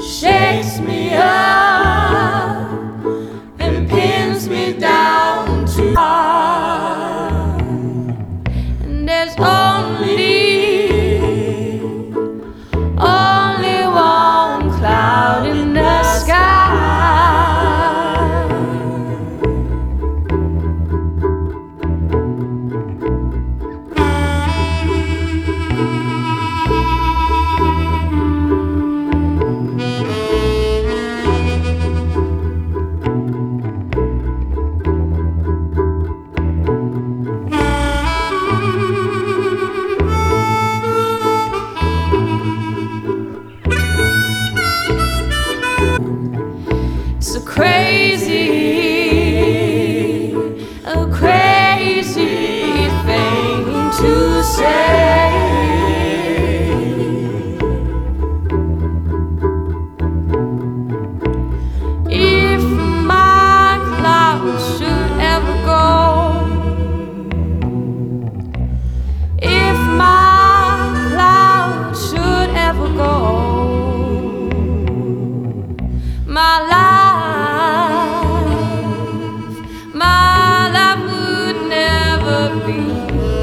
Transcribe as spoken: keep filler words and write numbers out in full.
shakes me up and pins me down to heart. And there's only, only one cloud in the sky. It's a crazy, a crazy thing to say. If my cloud should ever go, if my cloud should ever go, my life, my life would never be